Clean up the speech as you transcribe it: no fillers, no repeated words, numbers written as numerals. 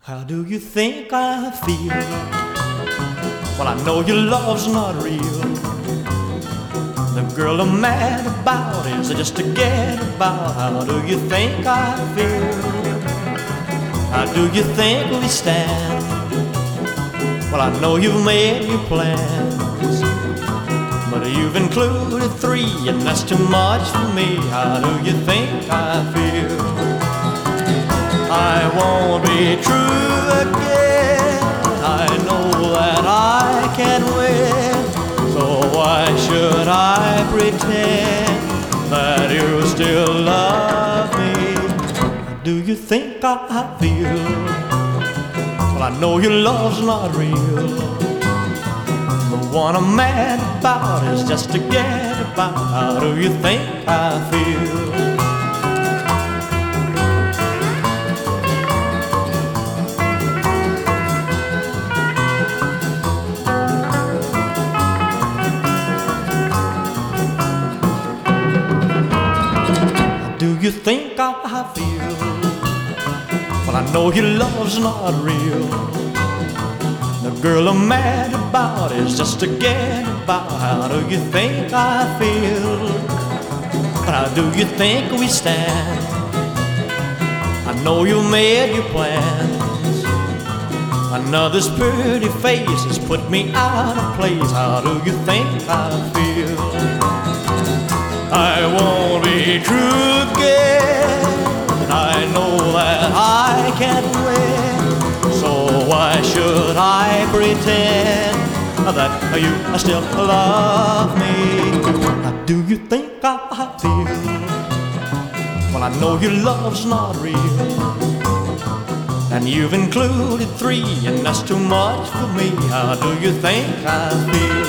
How do you think I feel? Well, I know your love's not real. The girl I'm mad about is just to get about. How do you think I feel? How do you think we stand? Well, I know you've made your plans, but you've included 3, and that's too much for me. How do you think I feel? I won't be true again. I know that I can win, so why should I pretend that you still love me? Do you think I feel? Well, I know your love's not real. The one I'm mad about is just to get about. How do you think I feel? Do you think I feel? Well, I know your love's not real. The girl I'm mad about is just to get about. How do you think I feel? How do you think we stand? I know you made your plans. Another's pretty face has put me out of place. How do you think I feel? I won't be true again. I know that I can't win, so why should I pretend that you still love me? How do you think I feel? Well, I know your love's not real, and you've included 3, and that's too much for me. How do you think I feel?